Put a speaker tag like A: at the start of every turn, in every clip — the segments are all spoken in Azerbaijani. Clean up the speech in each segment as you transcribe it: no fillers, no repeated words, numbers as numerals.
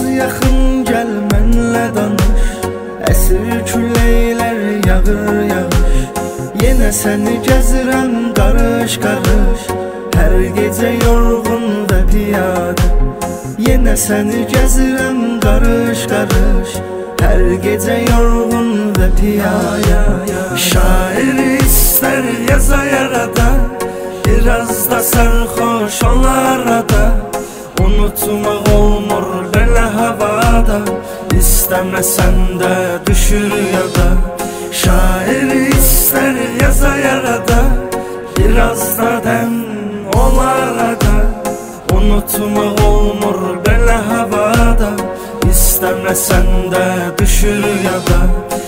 A: yaxın gəl mənlə danış. Əsir küləklər yağır yağış, yenə səni gəzirəm qarış qarış. Hər gecə yorğun və piyada, yenə səni gəzirəm qarış qarış. Hər gecə yorğun və piyada. Şair istər yaza yarada, biraz da sərxoş olar arada. Unutmaq olmur belə havada, İstəməsən də düşür yada. Şair istər yaza yarada, biraz da dəm olar arada. Unutmaq olmur belə havada, İstəməsən də düşür yada.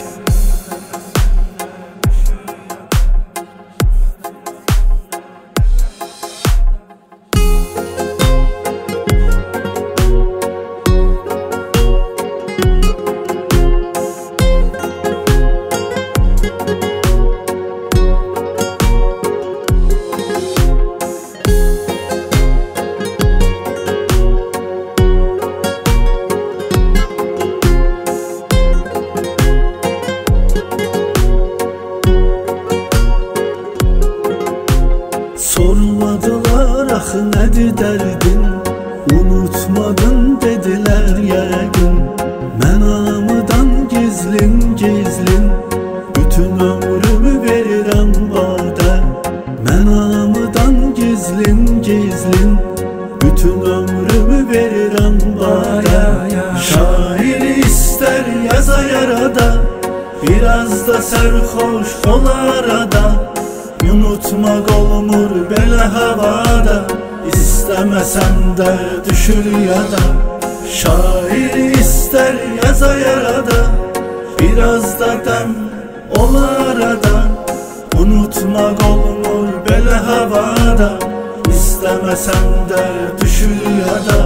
B: Sormadılar axı nədir dərdin, unutmadın dedilər yəqin. Mən anamıdan gizlin gizlin, bütün ömrümü verirəm badə. Mən anamıdan gizlin gizlin, bütün ömrümü verirəm badə. Şair istər yaza yarada, biraz da sərxoş olar arada. Unutmaq olmur belə havada, İstəməsən də düşür yada. Şair istər yaza yarada, biraz da dəm olar arada. Unutmaq olmur belə havada, İstəməsən də düşür yada.